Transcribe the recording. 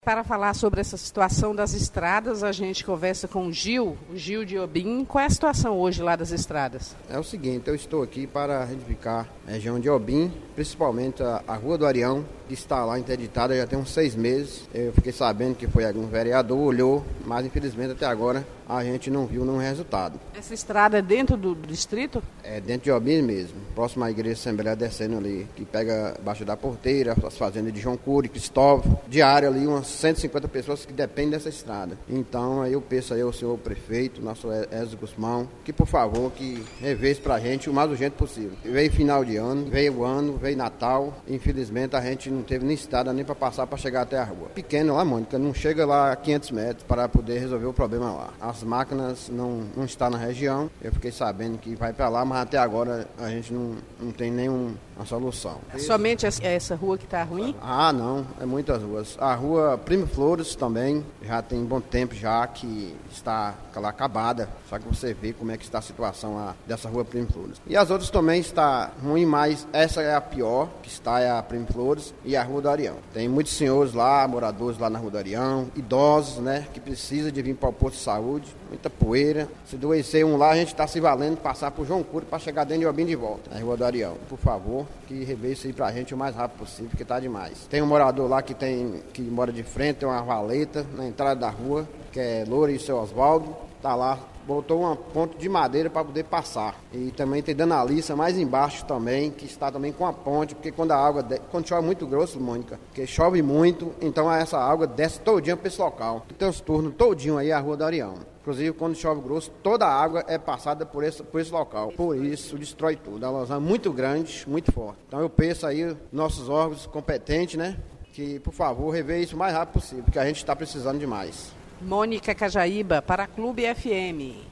Para falar sobre essa situação das estradas, a gente conversa com o Gil de Iobim. Qual é a situação hoje lá das estradas? É o seguinte, eu estou aqui para retificar a região de Iobim, principalmente a Rua do Arião, que está lá interditada já tem uns 6 meses. Eu fiquei sabendo que foi algum vereador, olhou, mas infelizmente até agora a gente não viu nenhum resultado. Essa estrada é dentro do distrito? É dentro de Iobim mesmo, próximo à igreja Assembleia, descendo ali, que pega abaixo da porteira, as fazendas de João Cury, Cristóvão, diário ali umas 150 pessoas que dependem dessa estrada. Então aí eu peço aí ao senhor prefeito, nosso Ezio Guzmão, que por favor que revesse pra gente o mais urgente possível. Veio final de ano, veio Natal, infelizmente a gente não teve nem estrada nem para passar para chegar até a rua. Pequeno lá, Mônica, não chega lá a 500 metros para poder resolver o problema lá. As máquinas não estão na região, eu fiquei sabendo que vai para lá, mas até agora a gente não tem nenhuma solução. É somente essa rua que está ruim? Ah, não, é muitas ruas. A rua Primo Flores também, já tem bom tempo já que está lá acabada, só que você vê como é que está a situação lá dessa rua Primo Flores. E as outras também está ruim, mas essa é a pior, que está é a Primo Flores e a Rua do Arião. Tem muitos senhores lá, moradores lá na Rua do Arião, idosos, né, que precisam de vir para o posto de saúde, muita poeira. Se adoecer um lá, a gente está se valendo de passar por João Cury para chegar dentro de Iobim de volta, na Rua do Arião. Por favor, que reveja isso aí pra gente o mais rápido possível, porque tá demais. Tem um morador lá que mora de frente, tem uma valeta na entrada da rua, que é Loura e seu Oswaldo, tá lá, botou uma ponte de madeira para poder passar. E também tem Dona Alissa mais embaixo também, que está também com a ponte, porque quando chove muito grosso, Mônica, porque chove muito, então essa água desce todinha para esse local. Tem os turnos todinho aí a Rua do Arião. Inclusive, quando chove grosso, toda a água é passada por esse local. Por isso, destrói tudo. É uma erosão muito grande, muito forte. Então, eu peço aí, nossos órgãos competentes, né, que, por favor, reveja isso o mais rápido possível, porque a gente está precisando demais. Mônica Cajaíba, para a Clube FM.